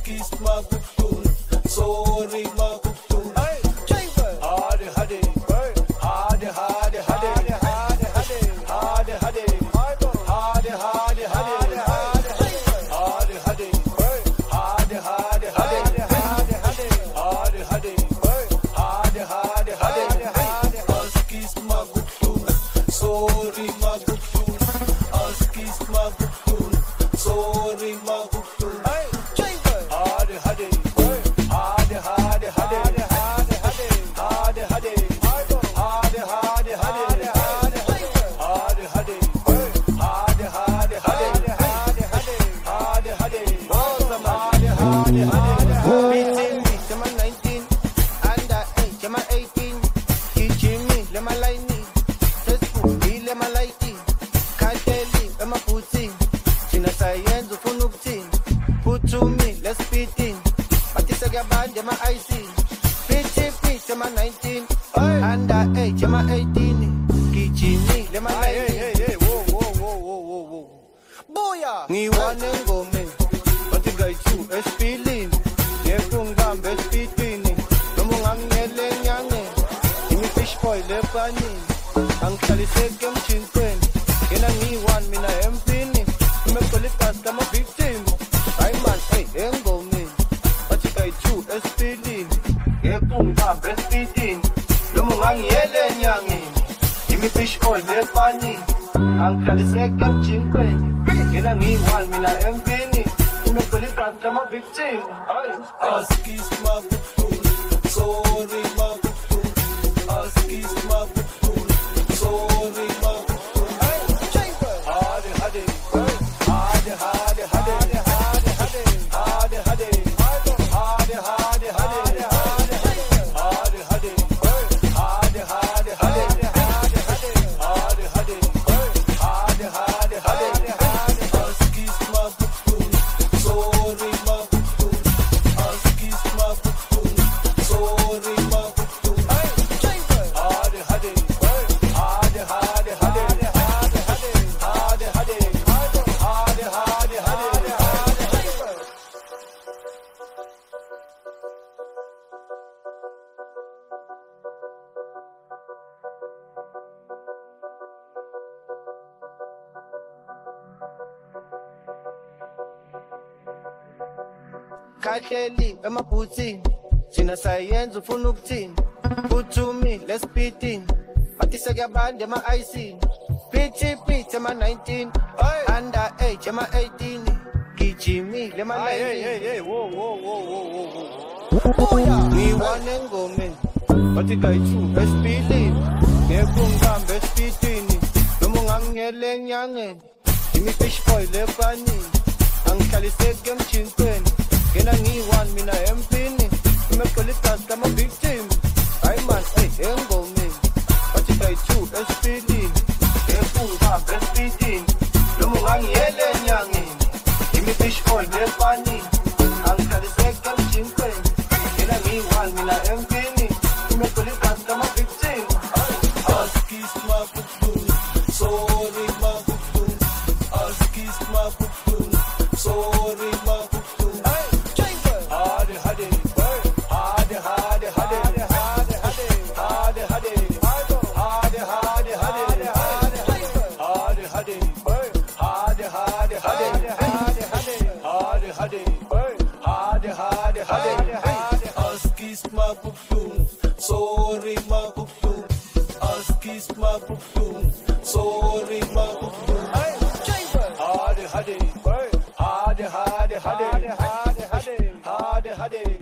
Askis magutun, sorry magutun. Hadi hadi, hadi hadi hadi, hadi hadi hadi, hadi hadi hadi, hadi hadi hadi, hadi hadi hadi, hadi hadi hadi. Askis magutun, sorry magutun. Askis magutun, sorry magutun. Hadi hadi, hadi hadi hadi, hadi hadi hadi, hadi hadi hadi, hadi hadi hadi, hadi hadi. Lema 19, under 8, lema 18. Kijimi, lema laini. Facebook, lema laiti. Kateli, lema puti. Sina science, ufunu kutin. Put to me, let's beat in. Batisa gaban, lema IC. PTP, lema 19, under 8, lema 18. Kijimi, lema laini. Hey, whoa. Booyah! Ngiwane ngome, bathi gayichu esipilini. Ngekungambe esipitini, noma ungangiyele enyangeni. Imi fish boy lephanini, angihlalise emjintweni. Yena ngiyi-one mina empini, imegcwele ibhasi lama-victim. Hayi man, engomeni, bathi gayichu esipilini. Ngekungambe esipitini, noma ungangiyele enyangeni. Imi fish boy lephanini, angihlalise emjintweni. Yena ngiyi-one mina empini, imegcwele ibhasi lama-victim. Askis magutun, sorry magutun. Askis magutun, sorry magutun. Hadi hadi, hadi hadi hadi, hadi hadi hadi, hadi hadi hadi, hadi hadi hadi, hadi hadi hadi. Askis magutun, sorry magutun. Askis magutun, sorry magutun. Hadi hadi, hadi hadi hadi, hadi hadi hadi, hadi hadi hadi. Kateli, emabhuthini. Sina science, ufuna ukuthini. Put to me, let's beat in. Batisa gaban, lema IC. PTP, lema 19, under 8, lema 18. Kijimi, lema laini. Hey, whoa. Ngiwane ngome, bathi gayichu esipilini. Ngekungambe esipitini, noma ungangiyele enyangeni. Imi fish boy lephanini, angihlalise emjintweni. Yena ngiyi-one mina empini, imegcwele ibhasi lama-victim. Hayi man, engomeni, bathi gayichu esipilini. Ngekungambe esipitini, noma ungangiyele enyangeni. Imi fish boy lephanini, angihlalise emjintweni. Yena ngiyi-one mina empini, imegcwele ibhasi lama-victim. Askis magutun, sorry magutun. Askis magutun, sorry magutun. Hadi hadi, hadi hadi hadi, hadi hadi hadi, hadi hadi hadi, hadi hadi hadi. Askis magutun, sorry magutun. Askis magutun, sorry magutun. Hadi hadi, hadi hadi hadi, hadi hadi hadi.